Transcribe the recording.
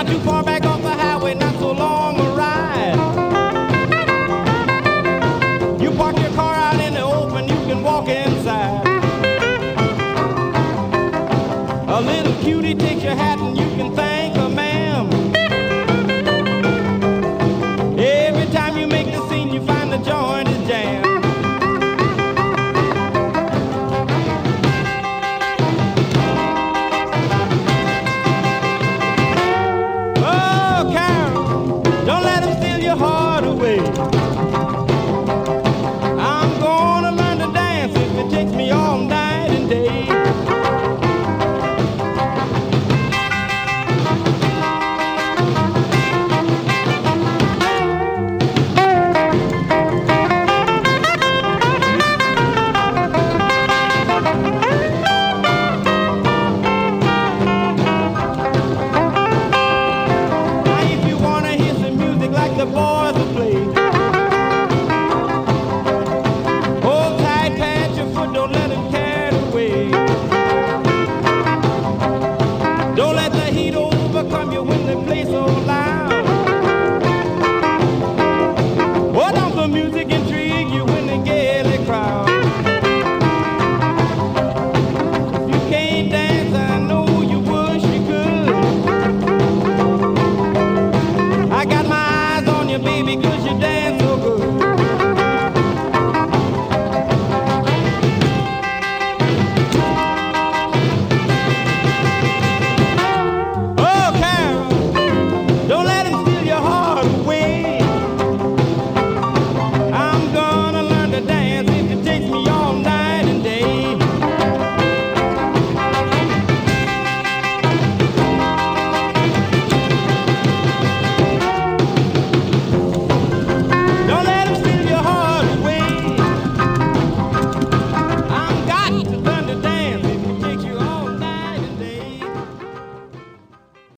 Not too far back off the highway, not so long a ride. You park your car out in the open, you can walk inside. A little cutie takes your hat and you can thank her, ma'am. Every time you make the scene, you find the joint is jammed. Oh, Carol, don't let him steal your heart away. I'm gonna learn to dance if it takes me all night and day. The boys will play. Hold tight, pat your foot, don't let him carry away. Don't let the heat overcome you when they play so loud.